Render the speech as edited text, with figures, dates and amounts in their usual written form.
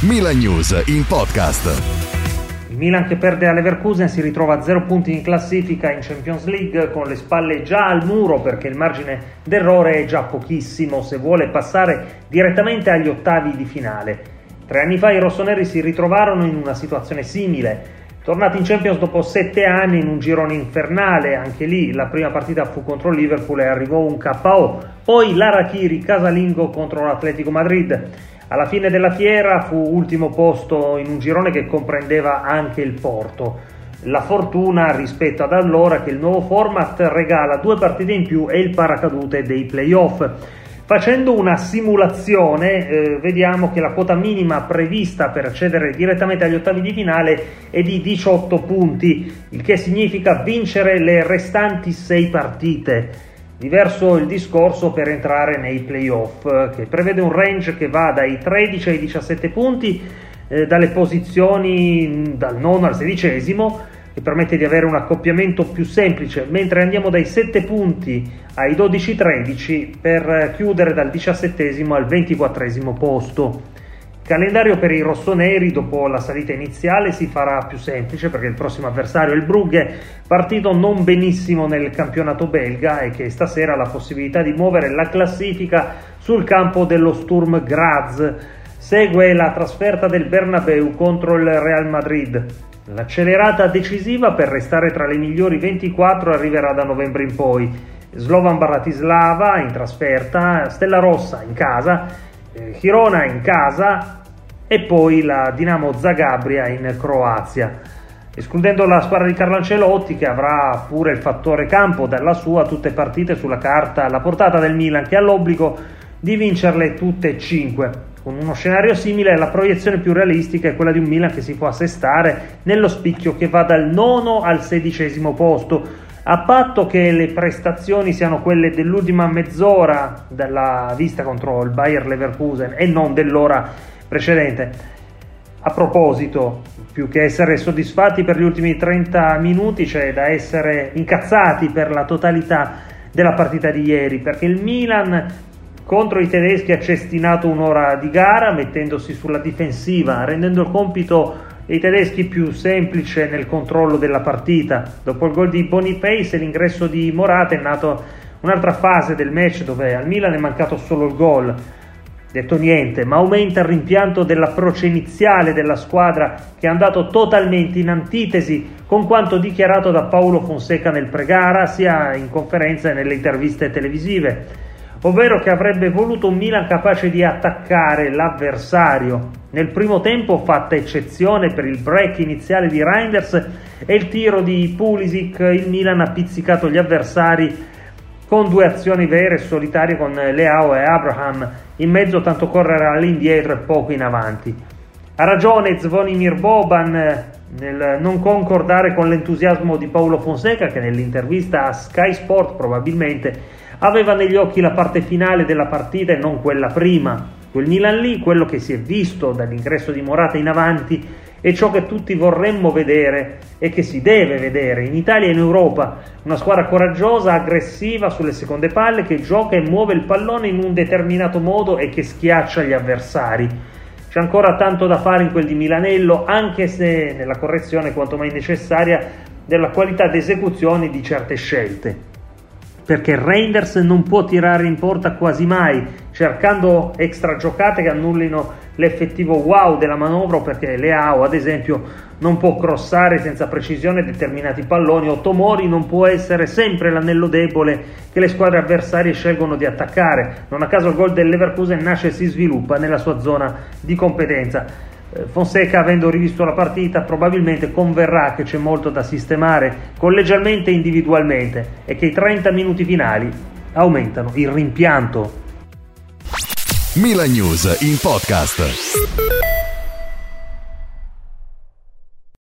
Milan News in podcast. Il Milan che perde a Leverkusen si ritrova a 0 punti in classifica in Champions League, con le spalle già al muro perché il margine d'errore è già pochissimo se vuole passare direttamente agli ottavi di finale. 3 anni fa i rossoneri si ritrovarono in una situazione simile. Tornati in Champions dopo 7 anni in un girone infernale, anche lì la prima partita fu contro il Liverpool e arrivò un KO, poi l'Arachiri casalingo contro l'Atletico Madrid. Alla fine della fiera fu ultimo posto in un girone che comprendeva anche il Porto. La fortuna rispetto ad allora che il nuovo format regala 2 partite in più e il paracadute dei playoff. Facendo una simulazione vediamo che la quota minima prevista per accedere direttamente agli ottavi di finale è di 18 punti, il che significa vincere le restanti 6 partite. Diverso il discorso per entrare nei playoff, che prevede un range che va dai 13 ai 17 punti, dalle posizioni dal 9 al 16esimo, che permette di avere un accoppiamento più semplice, mentre andiamo dai 7 punti ai 12-13 per chiudere dal 17esimo al 24esimo posto. Il calendario per i rossoneri dopo la salita iniziale si farà più semplice perché il prossimo avversario è il Brugge, partito non benissimo nel campionato belga e che stasera ha la possibilità di muovere la classifica sul campo dello Sturm Graz. Segue la trasferta del Bernabeu contro il Real Madrid. L'accelerata decisiva per restare tra le migliori 24 arriverà da novembre in poi. Slovan Bratislava in trasferta, Stella Rossa in casa, Girona in casa e poi la Dinamo Zagabria in Croazia. Escludendo la squadra di Carlo Ancelotti, che avrà pure il fattore campo dalla sua, tutte partite sulla carta alla portata del Milan, che ha l'obbligo di vincerle tutte e 5. Con uno scenario simile, la proiezione più realistica è quella di un Milan che si può assestare nello spicchio che va dal 9 al 16esimo posto, a patto che le prestazioni siano quelle dell'ultima mezz'ora della vista contro il Bayer Leverkusen e non dell'ora precedente. A proposito, più che essere soddisfatti per gli ultimi 30 minuti, c'è da essere incazzati per la totalità della partita di ieri, perché il Milan contro i tedeschi ha cestinato un'ora di gara mettendosi sulla difensiva, rendendo il compito dei tedeschi più semplice nel controllo della partita. Dopo il gol di Boniface e l'ingresso di Morata è nata un'altra fase del match dove al Milan è mancato solo il gol. Detto niente, ma aumenta il rimpianto dell'approccio iniziale della squadra, che è andato totalmente in antitesi con quanto dichiarato da Paulo Fonseca nel pre-gara, sia in conferenza e nelle interviste televisive, ovvero che avrebbe voluto un Milan capace di attaccare l'avversario. Nel primo tempo, fatta eccezione per il break iniziale di Reinders e il tiro di Pulisic, il Milan ha pizzicato gli avversari con 2 azioni vere e solitarie con Leao e Abraham in mezzo, tanto correre all'indietro e poco in avanti. Ha ragione Zvonimir Boban nel non concordare con l'entusiasmo di Paulo Fonseca, che nell'intervista a Sky Sport probabilmente aveva negli occhi la parte finale della partita e non quella prima. Quel Milan lì, quello che si è visto dall'ingresso di Morata in avanti, è ciò che tutti vorremmo vedere e che si deve vedere in Italia e in Europa. Una squadra coraggiosa, aggressiva sulle seconde palle, che gioca e muove il pallone in un determinato modo e che schiaccia gli avversari. C'è ancora tanto da fare in quel di Milanello, anche se nella correzione quanto mai necessaria della qualità d'esecuzione di certe scelte. Perché Reinders non può tirare in porta quasi mai, cercando extra giocate che annullino l'effettivo wow della manovra, perché Leao, ad esempio, non può crossare senza precisione determinati palloni, o Tomori non può essere sempre l'anello debole che le squadre avversarie scelgono di attaccare. Non a caso il gol del Leverkusen nasce e si sviluppa nella sua zona di competenza. Fonseca, avendo rivisto la partita, probabilmente converrà che c'è molto da sistemare collegialmente e individualmente e che i 30 minuti finali aumentano il rimpianto. Milan News in podcast.